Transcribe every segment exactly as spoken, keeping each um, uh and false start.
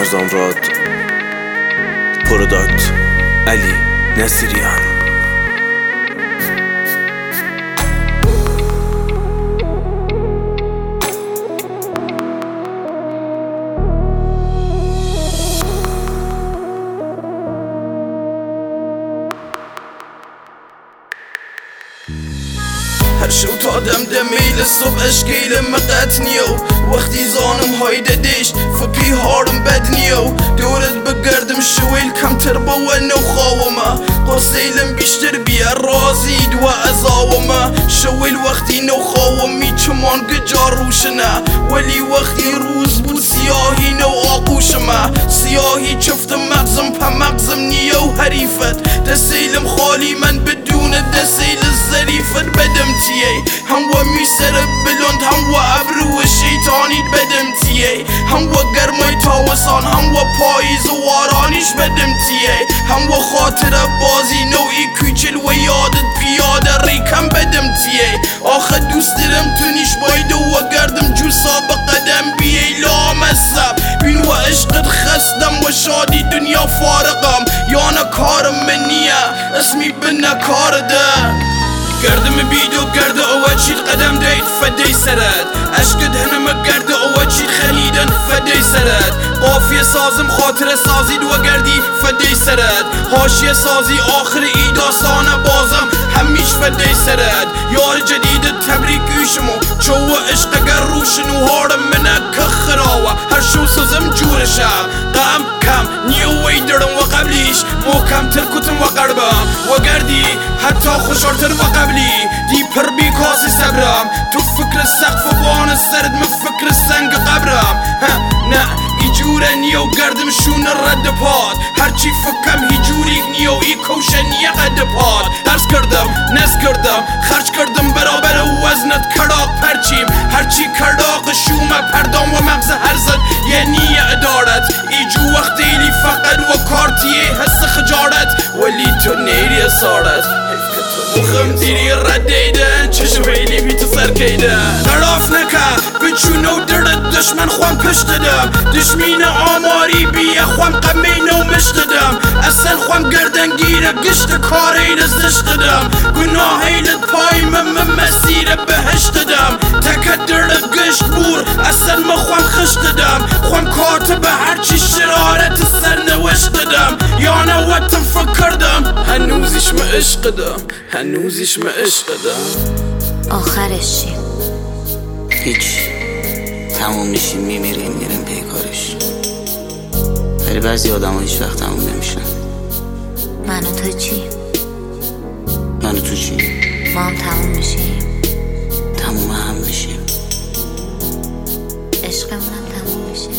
فرزان راد پروداکت علی نصیریان. هر شو تا دم دمیل صبح اشکیل مقت نیو وقتی زانم های ددیش فکی هارم بد نیو دورت بگردم شویل کمتر با و نو خواوما قاسیلم بیشتر بیا رازید و ازاوما شویل وقتی نو خواومی چمان گجار روشنا ولی وقتی روز بود سیاهی نو آقوشما سیاهی چفت مغزم پا مغزم نیو حریفت دسیلم خالی من بدون دسیل ظریفت بدم تیه هم و میسر بلند هم و ابرو شیطانی بدم تیه هم و گرمای تاوسان هم و پاییز و وارانیش بدم تیه هم و خاطر بازی نوعی کوچل و یادت پیاده ریکم بدم تیه آخه دوست دارم تونیش باید و گردم جو سابق قدم بیه لامصب بین و عشقت خستم و شادی دنیا فارقم یا نکارم منیه اسمی به نکار ده گردم بیدو گرده اوه چید قدم دید فدی سرد عشقت هنم گرده اوه چید خلیدن فدی سرد قافیه سازم خاطر سازید و گردی فدی سرد حاشیه سازی آخر ای داستانه بازم همیش فدی سرد یار جدید تبریک ایشمو چو عشق گر روشنو هارم منه که خراوه هر شو سازم جورشم قم کم نیوی درم و قبلیش محکم تر کتم و قربم و گردی حتی خوشارتر و قبلی دی پر بی کاسی صبرم تو فکر سقف و بان سرد من فکر سنگ قبرم نه ایجوره نیو گردم شون رد پاد هرچی فکم هیجوری نیو ای کوشنیه قد پاد درس کردم نس کردم خرج کردم برابر وزنت کڑاق پرچیم هرچی کڑاق شومه پردام و مغز هرزد یه نیه ادارت ایجو وقتیلی فقط و کارتیه حس خجارت ولی تو نیری اسارت مخم دیری ردیدن چشم ویلی بی تو سرکیدن قراف نکن بچونو درد دشمن خوام پشت دم دشمین آماری بیه خوام قمینو مشت دم اصلا خوام گردنگیر گشت کاری رزشت دم گناهیلت پای من مسیر بهشت دم تکت درد گشت بور اصلا ما خوام خشت دم خوام کاتب هرچی شرارت سر نوشت دم یا نوتم فکردم هنوزش ما عشق دم هنوزش ما عشق دم آخرش چی؟ هیچ تموم میشیم میمیریم میریم پی کارش ولی بعضی آدم ها هیچ وقت تموم نمیشن. من و تو چی؟ من و تو چی؟ ما هم تموم میشیم تموم هم میشیم عشقمون هم تموم میشه.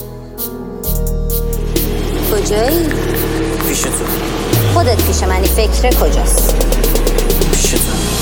کجایی؟ پیش تو. خودت پیش منی فکر کجاست؟ پیش تو.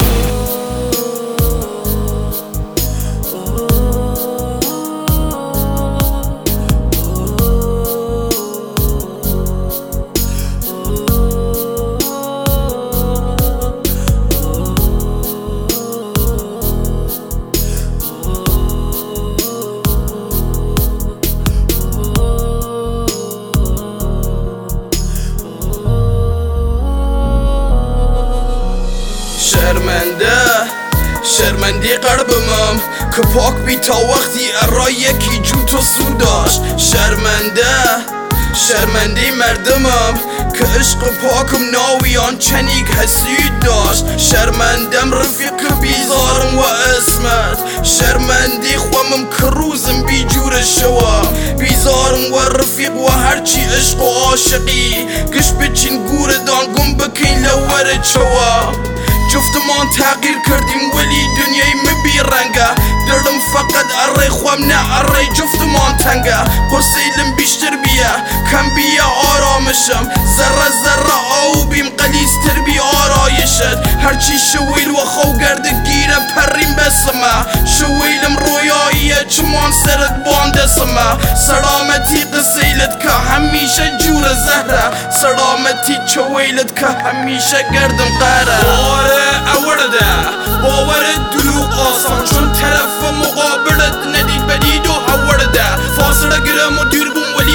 شرمنده شرمندی قلبمم که پاک بی تا وقتی ارای یکی جو تو سو داشت. شرمنده شرمنده مردمم که عشق پاکم ناویان چنیک حسید داشت. شرمندم رفیق بیزارم و اسمت شرمندی خوامم که روزم بی جور شوام بیزارم و رفیق و هرچی عشق و عاشقی گشت بچین گور دانگم بکین لور چوام. جفتمان تغییر کردیم ولی دنیای مبی رنگه دردم فقط اره خوام نه اره جفتمان تنگه قرصیلم بیشتر بیا کم بیا آرامشم ذره ذره آو بیم قلیستر بی آرایشت هرچی شویل و خو گرده گیره پریم بسمه شویلم رویاییه چمان سرت باندسمه سلامتی قصیلت که همیشه جور زهره سلامتی چویلت که همیشه گردم قهره اورده باور دروغ آسان چون طرف مقابلت ندید بدید و هورده فاصله گرم و دیر بوم ولی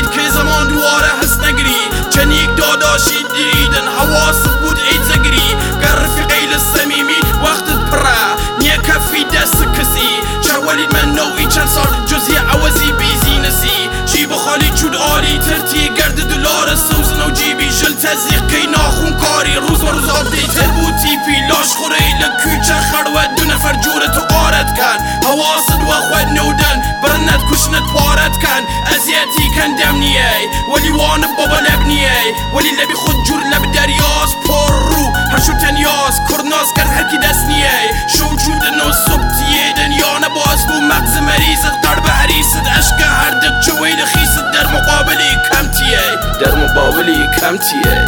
دید که زمان دواره هست نگری چنیک داداشی دیدن حواست بود عید زگری گر رفیقی لسمیمی وقتت پره نیه کفی دست کسی چه ولید من نوعی چند سال جزی عوضی بیزی نسی جیب خالی چود آلی ترتی گرد دلار سوزن و جیبی جل تزیق که ناخون کاری روز و روز آبدی تر بود تیپی لاش خوری لکوچه خروت دو نفر جورتو قارت کن حواست و خود نودن برنت کشنت پارت کن ازیتی کن دم نیه ولی وان بابا لب نیه ولی لبی خود جور لب دریاز پر رو هرشو تنیاز کرناز کرد هرکی دست نیه شو جودن و صبتیه دنیا نباز بو مغز مریضت قرب حریست عشق هر دق جویل خیست در مقابلی کمتیه در مقابلی کمتیه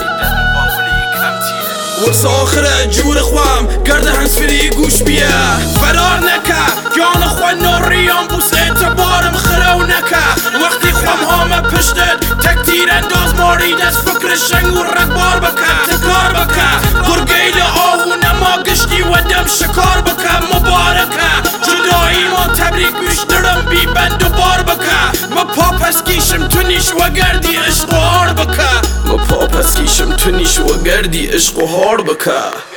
ورس آخره جور خوام گرده هنسفری گوش بیه فرار نکه جان خواه نوریان بوس اعتبارم خرو نکه وقتی خوام همه پشتت تکتیر انداز ماری دست فکر شنگ و رگبار بکه تکار بکه گرگیل آهو نما گشتی و دم شکار بکه مبارکه جدایی ما تبریک بیشترم بی بند و بار بکه ما پا پس کیشم تو نیش و گردی عشق و هار بکه ما پا پس کیشم تو نیش و گردی عشق و هار بکه